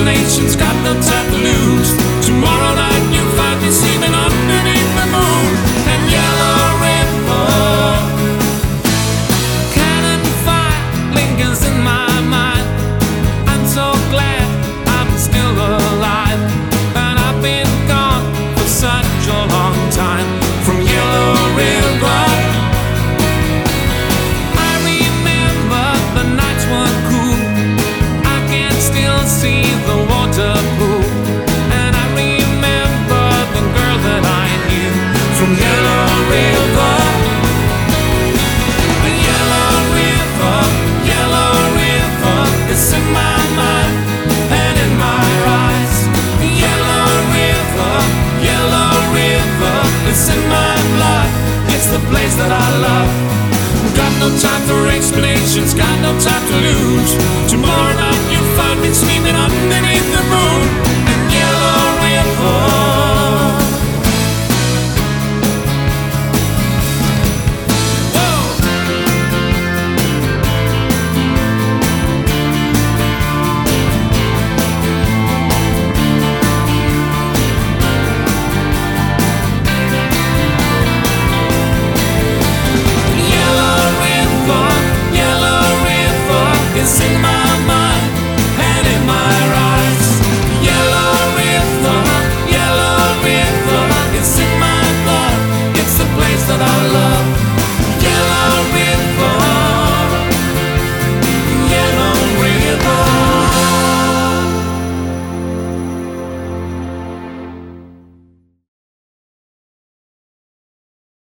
explanations, got no time to lose. Tomorrow night you'll find me sleeping underneath the moon. And Yellow River, cannon fire lingers in my mind. I'm so glad I'm still alive, and I've been gone for such a long time. From Yellow River, I remember the nights were cool. I can still see the water pool, and I remember the girl that I knew. From Yellow River, the Yellow River, Yellow River, it's in my mind and in my eyes. The Yellow River, Yellow River, it's in my blood, it's the place that I love. Got no time for explanations, got no time to lose. Tomorrow night you'll find me sleeping underneath the moon.